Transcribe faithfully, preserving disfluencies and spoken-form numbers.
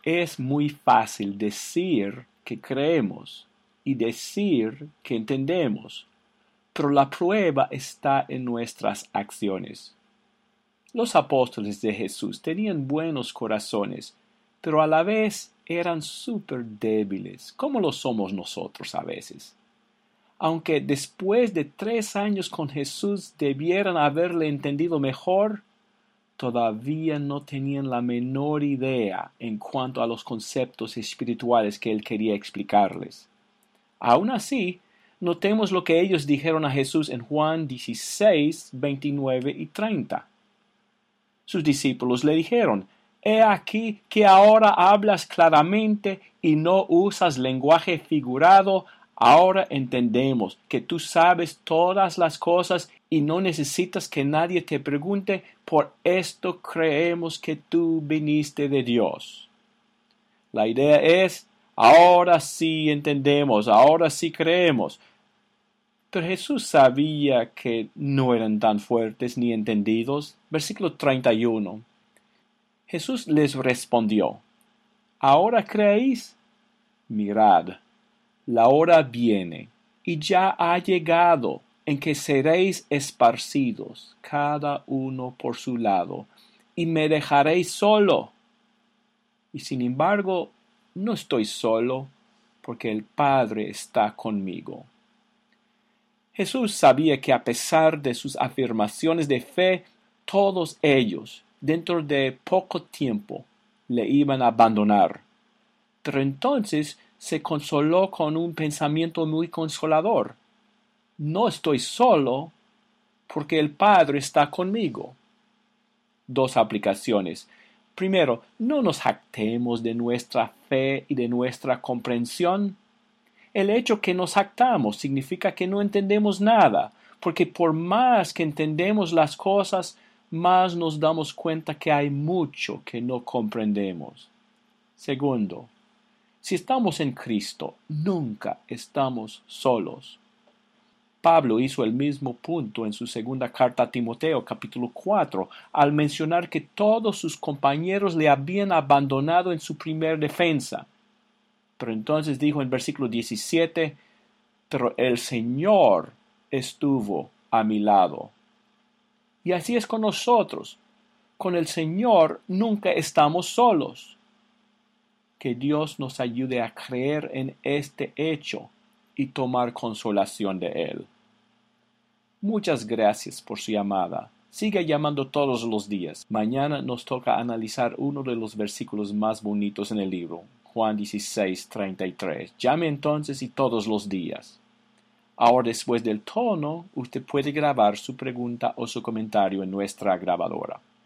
Es muy fácil decir que creemos y decir que entendemos, pero la prueba está en nuestras acciones. Los apóstoles de Jesús tenían buenos corazones, pero a la vez eran súper débiles, como lo somos nosotros a veces. Aunque después de tres años con Jesús debieran haberle entendido mejor, todavía no tenían la menor idea en cuanto a los conceptos espirituales que él quería explicarles. Aún así, notemos lo que ellos dijeron a Jesús en Juan dieciséis, veintinueve y treinta. Sus discípulos le dijeron: «He aquí que ahora hablas claramente y no usas lenguaje figurado. Ahora entendemos que tú sabes todas las cosas y no necesitas que nadie te pregunte. Por esto creemos que tú viniste de Dios». La idea es: ahora sí entendemos, ahora sí creemos. Pero Jesús sabía que no eran tan fuertes ni entendidos. Versículo treinta y uno. Jesús les respondió: «¿Ahora creéis? Mirad, la hora viene, y ya ha llegado, en que seréis esparcidos, cada uno por su lado, y me dejaréis solo. Y sin embargo, no estoy solo, porque el Padre está conmigo». Jesús sabía que a pesar de sus afirmaciones de fe, todos ellos, dentro de poco tiempo, le iban a abandonar. Pero entonces se consoló con un pensamiento muy consolador: «No estoy solo, porque el Padre está conmigo». Dos aplicaciones. Primero, no nos jactemos de nuestra fe y de nuestra comprensión. El hecho que nos jactamos significa que no entendemos nada, porque por más que entendemos las cosas, más nos damos cuenta que hay mucho que no comprendemos. Segundo, si estamos en Cristo, nunca estamos solos. Pablo hizo el mismo punto en su segunda carta a Timoteo, capítulo cuatro, al mencionar que todos sus compañeros le habían abandonado en su primer defensa. Pero entonces dijo en versículo diecisiete: «Pero el Señor estuvo a mi lado». Y así es con nosotros. Con el Señor nunca estamos solos. Que Dios nos ayude a creer en este hecho y tomar consolación de él. Muchas gracias por su llamada. Siga llamando todos los días. Mañana nos toca analizar uno de los versículos más bonitos en el libro, Juan dieciséis, treinta y tres. Llame entonces y todos los días. Ahora, después del tono, usted puede grabar su pregunta o su comentario en nuestra grabadora.